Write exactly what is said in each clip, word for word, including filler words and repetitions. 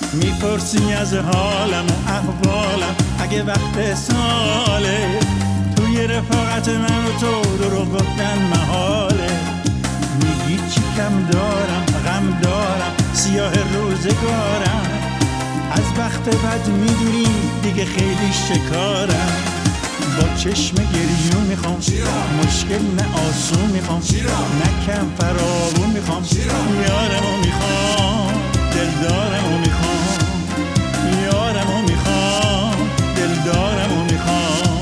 میپرسی از حالم و احوالم اگه وقت ساله، توی رفاقت من و تو دروغ گفتن محاله. میگی چی کم دارم، غم دارم، سیاه روزگارم، از وقت بد میدونی دیگه خیلی شکارم. با چشم گریون میخوام، مشکل نه آسون میخوام، نه کم فراوون میخوام، یارمو میخوام، دلدارمو میخوام، یارمو میخوام، دلدارمو میخوام.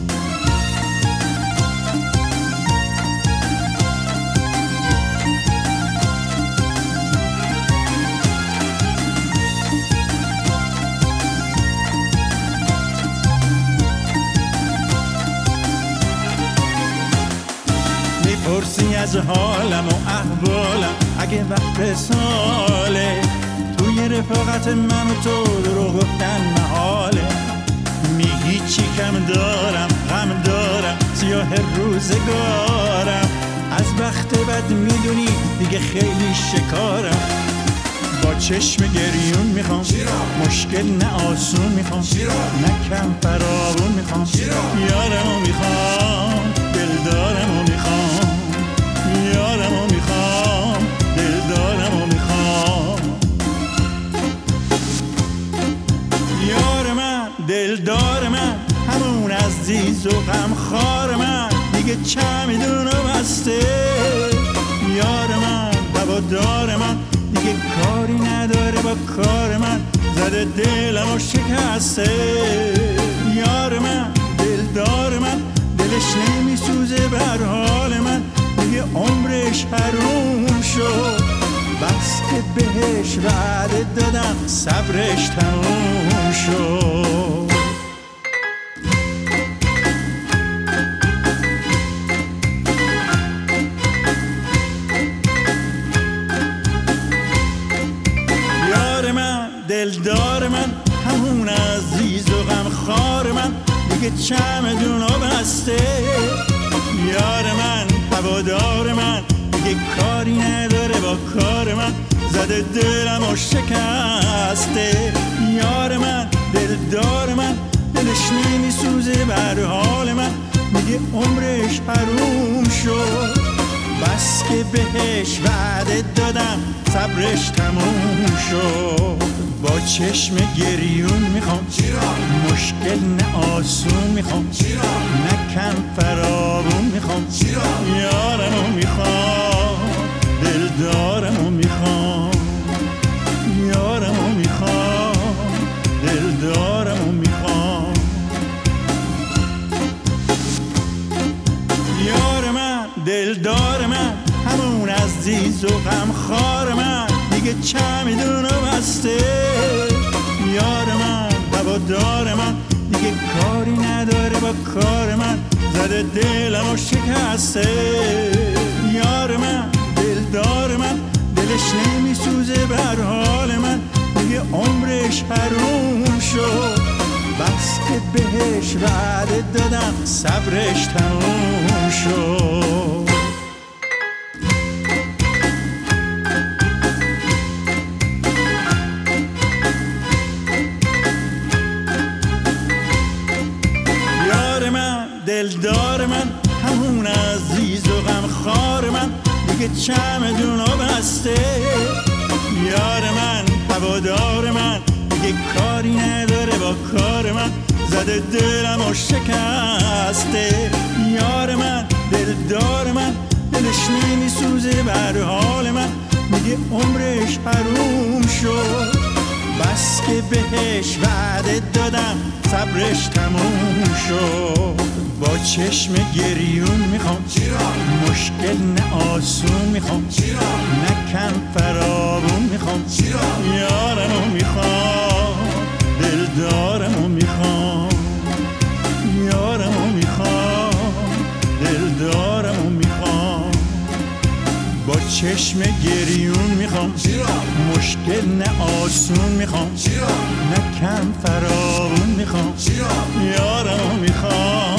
میپرسی از حالم و احوالم اگه وقت ساله، توی رفاقت من و تو دروغ گفتن محاله. میگی چی کم دارم، غم دارم، سیاه روزگارم، از وقت بد میدونی دیگه خیلی شکارم. با چشم گریون میخوام، مشکل نه آسون میخوام، نه کم فراوون میخوام، یارمو میخوام، دلدارمو میخوام، یارمو میخوام، دلدارمو میخوام. یار من، دلدار من، همون عزیز و غمخوار من، دیگه چمدون و بسته. یار من، هوادار من، دیگه کاری نداره با کار من، زده دلم و شکسته. یار من، دلدار من، دلش نمیسوزه بر حال من، دیگه عمرش حروم شد، بس که بهش وعده دادم صبرش تموم شد. یار من، دلدار من، همون عزیز و غمخوار من، دیگه چمدون و بسته. یار من، هوادار من، دیگه کاری نداره با کار من، زده دلم و شکسته. یار من، دلدار من، دلش نمیسوزه بر حال من، میگه عمرش حروم شد، بس که بهش وعده دادم صبرش تموم شد. با چشم گریون میخوام، مشکل نه آسون میخوام، نه کم فراوون میخوام، یارمو میخوام، دلدارمو میخوام، یارمو میخوام، دلدارمو میخوام. یار من، دلدار من، همون عزیز و غمخوار من، دیگه چمدون و بسته. یار من، هوادار من، دیگه کاری نداره با کار من، زده دلم و شکسته. یار من، دلدار من، دلش نمیسوزه بر حال من، دیگه عمرش حروم شد، بس که بهش وعده دادم صبرش تموم شد. یار من، دلدار من، همون عزیز و غمخوار من، دیگه چمدون و بسته. یار من، هوادار من، دیگه کاری نداره با کار من، زده دلم و شکسته. یار من، دلدار من، دلش نمیسوزه بر حال من، میگه عمرش حروم شد، بس که بهش وعده دادم صبرش تموم شد. با چشم گریون میخوام، مشکل نه آسون میخوام، نه کم فراوون میخوام، یارمو میخوام، دلدارمو میخوام، یارمو میخوام، دلدارمو میخوام. با چشم گریون میخوام، مشکل نه آسون میخوام، نه کم فراوون میخوام، یارمو میخوام،